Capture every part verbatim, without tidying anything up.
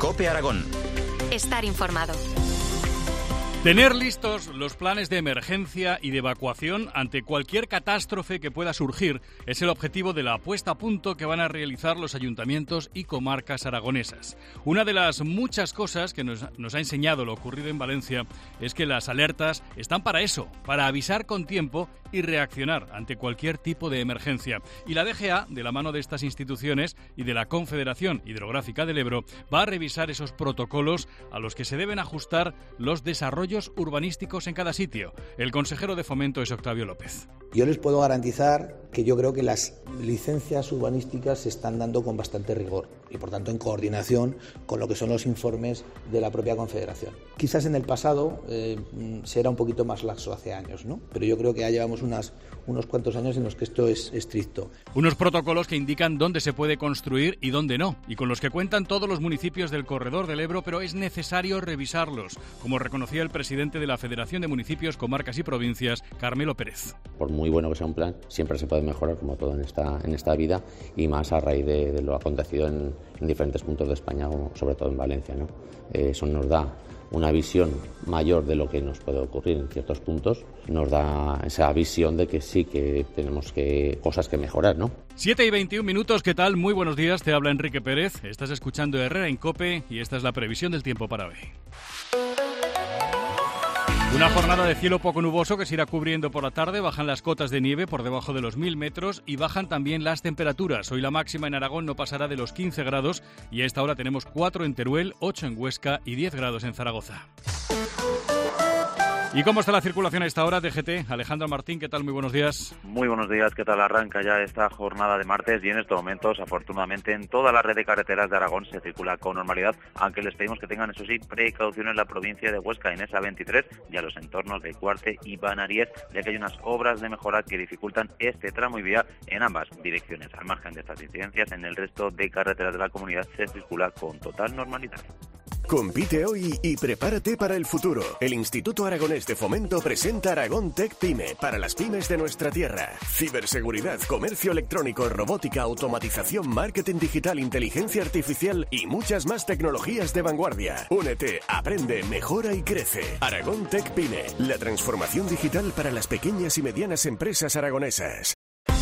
COPE Aragón. Estar informado. Tener listos los planes de emergencia y de evacuación ante cualquier catástrofe que pueda surgir es el objetivo de la puesta a punto que van a realizar los ayuntamientos y comarcas aragonesas. Una de las muchas cosas que nos, nos ha enseñado lo ocurrido en Valencia es que las alertas están para eso, para avisar con tiempo y reaccionar ante cualquier tipo de emergencia. Y la D G A, de la mano de estas instituciones y de la Confederación Hidrográfica del Ebro, va a revisar esos protocolos a los que se deben ajustar los desarrollos urbanísticos en cada sitio. El consejero de Fomento es Octavio López. Yo les puedo garantizar que yo creo que las licencias urbanísticas se están dando con bastante rigor y, por tanto, en coordinación con lo que son los informes de la propia Confederación. Quizás en el pasado eh, se era un poquito más laxo hace años, ¿no? Pero yo creo que ya llevamos unas, unos cuantos años en los que esto es estricto. Unos protocolos que indican dónde se puede construir y dónde no, y con los que cuentan todos los municipios del corredor del Ebro, pero es necesario revisarlos, como reconocía el presidente de la Federación de Municipios, Comarcas y Provincias, Carmelo Pérez. Por muy bueno que sea un plan, siempre se puede mejorar, como todo en esta, en esta vida, y más a raíz de, de lo acontecido en, en diferentes puntos de España, sobre todo en Valencia, ¿no? Eh, eso nos da una visión mayor de lo que nos puede ocurrir en ciertos puntos, nos da esa visión de que sí que tenemos que cosas que mejorar, ¿no? siete y veintiún minutos, ¿qué tal? Muy buenos días, te habla Enrique Pérez, estás escuchando Herrera en COPE y esta es la previsión del tiempo para hoy. Una jornada de cielo poco nuboso que se irá cubriendo por la tarde, bajan las cotas de nieve por debajo de los mil metros y bajan también las temperaturas. Hoy la máxima en Aragón no pasará de los quince grados y a esta hora tenemos cuatro en Teruel, ocho en Huesca y diez grados en Zaragoza. ¿Y cómo está la circulación a esta hora, D G T? Alejandro Martín, ¿qué tal? Muy buenos días. Muy buenos días, ¿qué tal? Arranca ya esta jornada de martes y en estos momentos, afortunadamente, en toda la red de carreteras de Aragón se circula con normalidad, aunque les pedimos que tengan, eso sí, precaución en la provincia de Huesca, en esa veintitrés, y a los entornos de Cuarte y Banaríes, ya que hay unas obras de mejora que dificultan este tramo y vía en ambas direcciones. Al margen de estas incidencias, en el resto de carreteras de la comunidad se circula con total normalidad. Compite hoy y prepárate para el futuro. El Instituto Aragonés de Fomento presenta Aragón Tech Pyme para las pymes de nuestra tierra. Ciberseguridad, comercio electrónico, robótica, automatización, marketing digital, inteligencia artificial y muchas más tecnologías de vanguardia. Únete, aprende, mejora y crece. Aragón Tech Pyme, la transformación digital para las pequeñas y medianas empresas aragonesas.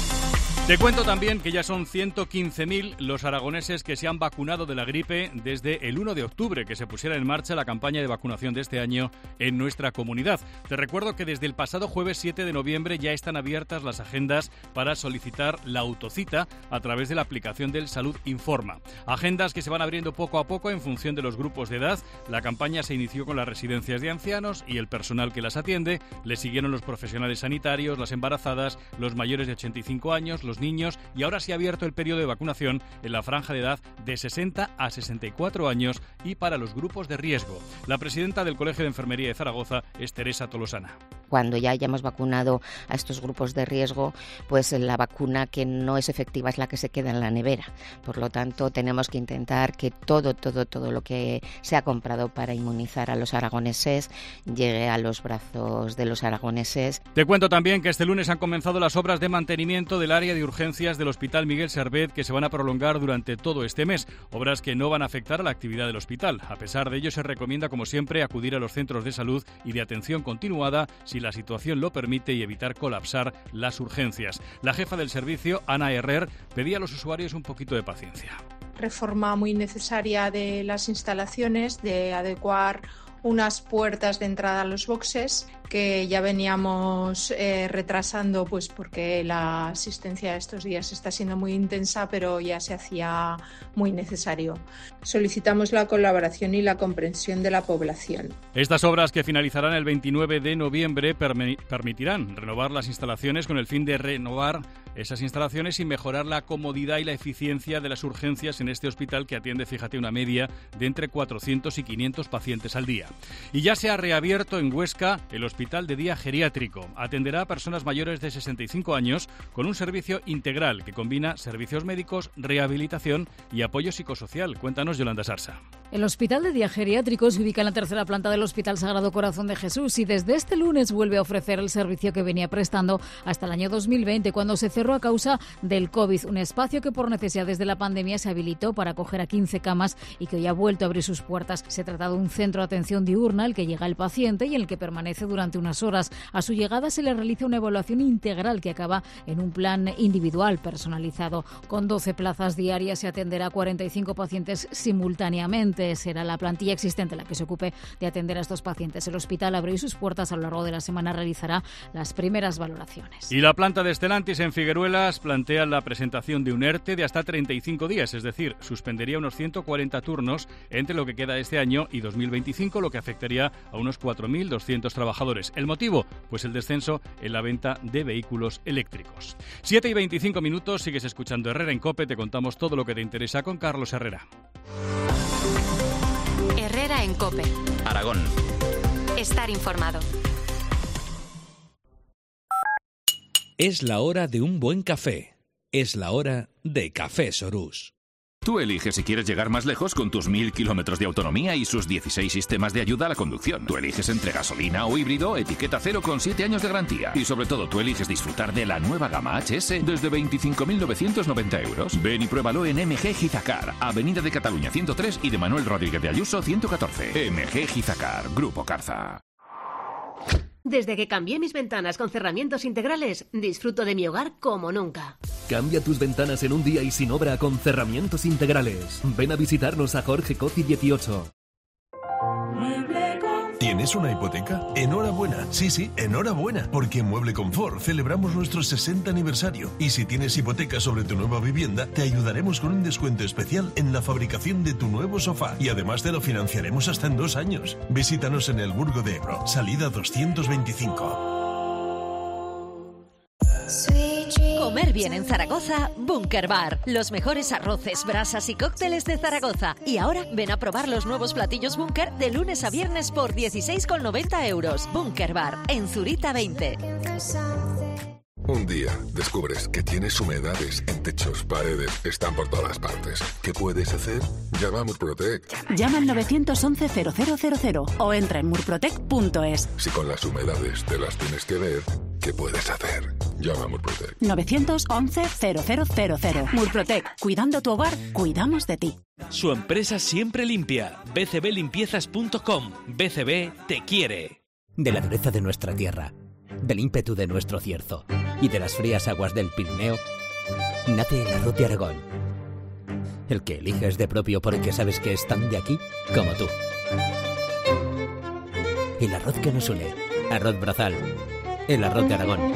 Te cuento también que ya son ciento quince mil los aragoneses que se han vacunado de la gripe desde el uno de octubre, que se pusiera en marcha la campaña de vacunación de este año en nuestra comunidad. Te recuerdo que desde el pasado jueves siete de noviembre ya están abiertas las agendas para solicitar la autocita a través de la aplicación del Salud Informa. Agendas que se van abriendo poco a poco en función de los grupos de edad. La campaña se inició con las residencias de ancianos y el personal que las atiende. Le siguieron los profesionales sanitarios, las embarazadas, los mayores de ochenta y cinco años, los niños, y ahora se ha abierto el periodo de vacunación en la franja de edad de sesenta a sesenta y cuatro años y para los grupos de riesgo. La presidenta del Colegio de Enfermería de Zaragoza es Teresa Tolosana. Cuando ya hayamos vacunado a estos grupos de riesgo, pues la vacuna que no es efectiva es la que se queda en la nevera. Por lo tanto, tenemos que intentar que todo, todo, todo lo que se ha comprado para inmunizar a los aragoneses llegue a los brazos de los aragoneses. Te cuento también que este lunes han comenzado las obras de mantenimiento del área de urgencias del Hospital Miguel Servet, que se van a prolongar durante todo este mes. Obras que no van a afectar a la actividad del hospital. A pesar de ello, se recomienda, como siempre, acudir a los centros de salud y de atención continuada si la situación lo permite y evitar colapsar las urgencias. La jefa del servicio, Ana Herrer, pedía a los usuarios un poquito de paciencia. Reforma muy necesaria de las instalaciones, de adecuar unas puertas de entrada a los boxes que ya veníamos eh, retrasando, pues porque la asistencia estos días está siendo muy intensa, pero ya se hacía muy necesario. Solicitamos la colaboración y la comprensión de la población. Estas obras, que finalizarán el veintinueve de noviembre, permi- permitirán renovar las instalaciones con el fin de renovar esas instalaciones y mejorar la comodidad y la eficiencia de las urgencias en este hospital, que atiende, fíjate, una media de entre cuatrocientos y quinientos pacientes al día. Y ya se ha reabierto en Huesca el Hospital de Día Geriátrico. Atenderá a personas mayores de sesenta y cinco años con un servicio integral que combina servicios médicos, rehabilitación y apoyo psicosocial. Cuéntanos, Yolanda Sarsa. El Hospital de Día Geriátrico se ubica en la tercera planta del Hospital Sagrado Corazón de Jesús y desde este lunes vuelve a ofrecer el servicio que venía prestando hasta el año dos mil veinte, cuando se cerró a causa del COVID, un espacio que por necesidades de la pandemia se habilitó para acoger a quince camas y que hoy ha vuelto a abrir sus puertas. Se trata de un centro de atención diurna al que llega el paciente y en el que permanece durante unas horas. A su llegada se le realiza una evaluación integral que acaba en un plan individual personalizado. Con doce plazas diarias se atenderá a cuarenta y cinco pacientes simultáneamente. Será la plantilla existente la que se ocupe de atender a estos pacientes. El hospital abre sus puertas a lo largo de la semana, realizará las primeras valoraciones. Y la planta de Stellantis en Figueruelas plantea la presentación de un ERTE de hasta treinta y cinco días, es decir, suspendería unos ciento cuarenta turnos entre lo que queda este año y dos mil veinticinco, lo que afectaría a unos cuatro mil doscientos trabajadores. ¿El motivo? Pues el descenso en la venta de vehículos eléctricos. siete y veinticinco minutos, sigues escuchando Herrera en COPE, te contamos todo lo que te interesa con Carlos Herrera. Herrera en COPE. Aragón. Estar informado. Es la hora de un buen café. Es la hora de Café Sorús. Tú eliges si quieres llegar más lejos con tus mil kilómetros de autonomía y sus dieciséis sistemas de ayuda a la conducción. Tú eliges entre gasolina o híbrido, etiqueta cero con siete años de garantía. Y sobre todo, tú eliges disfrutar de la nueva gama H S desde veinticinco mil novecientos noventa euros. Ven y pruébalo en M G Gizacar, Avenida de Cataluña ciento tres y de Manuel Rodríguez de Ayuso ciento catorce. M G Gizacar, Grupo Carza. Desde que cambié mis ventanas con cerramientos integrales, disfruto de mi hogar como nunca. Cambia tus ventanas en un día y sin obra con cerramientos integrales. Ven a visitarnos a Jorge Coci dieciocho. ¿Tienes una hipoteca? Enhorabuena, sí, sí, enhorabuena, porque en Mueble Confort celebramos nuestro sesenta aniversario y si tienes hipoteca sobre tu nueva vivienda, te ayudaremos con un descuento especial en la fabricación de tu nuevo sofá y además te lo financiaremos hasta en dos años. Visítanos en el Burgo de Ebro, salida doscientos veinticinco. Comer bien en Zaragoza, Bunker Bar. Los mejores arroces, brasas y cócteles de Zaragoza. Y ahora ven a probar los nuevos platillos Bunker de lunes a viernes por dieciséis con noventa euros. Bunker Bar, en Zurita veinte. Un día descubres que tienes humedades en techos, paredes, están por todas partes. ¿Qué puedes hacer? Llama a Murprotec. Llama al nueve once cero cero cero cero o entra en murprotec punto es. Si con las humedades te las tienes que ver, ¿qué puedes hacer? Llama a Murprotec. nueve once cero cero cero cero. Murprotec. Cuidando tu hogar, cuidamos de ti. Su empresa siempre limpia. b c b limpiezas punto com. B C B te quiere. De la dureza de nuestra tierra, del ímpetu de nuestro cierzo y de las frías aguas del Pirineo, nace el arroz de Aragón. El que eliges de propio porque sabes que es tan de aquí como tú. El arroz que nos une. Arroz Brazal. El arroz de Aragón.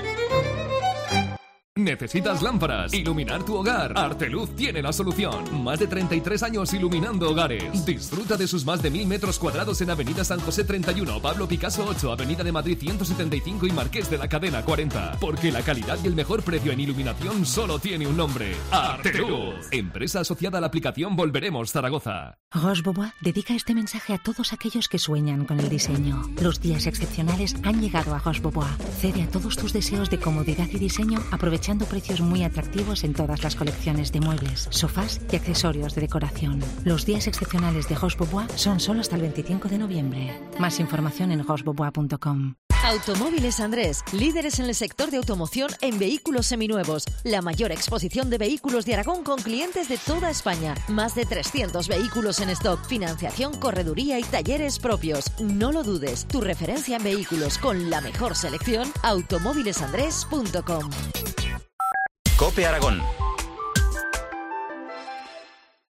¿Necesitas lámparas? ¿Iluminar tu hogar? Arteluz tiene la solución. Más de treinta y tres años iluminando hogares. Disfruta de sus más de mil metros cuadrados en Avenida San José treinta y uno, Pablo Picasso ocho, Avenida de Madrid ciento setenta y cinco y Marqués de la Cadena cuarenta. Porque la calidad y el mejor precio en iluminación solo tiene un nombre. Arteluz. Empresa asociada a la aplicación Volveremos Zaragoza. Roche Bobois dedica este mensaje a todos aquellos que sueñan con el diseño. Los días excepcionales han llegado a Roche Bobois. Cede a todos tus deseos de comodidad y diseño aprovechando precios muy atractivos en todas las colecciones de muebles, sofás y accesorios de decoración. Los días excepcionales de Roche Bobois son solo hasta el veinticinco de noviembre. Más información en roche bobois punto com. Automóviles Andrés, líderes en el sector de automoción en vehículos seminuevos. La mayor exposición de vehículos de Aragón con clientes de toda España. Más de trescientos vehículos en stock, financiación, correduría y talleres propios. No lo dudes, tu referencia en vehículos con la mejor selección, automóviles andrés punto com. COPE Aragón.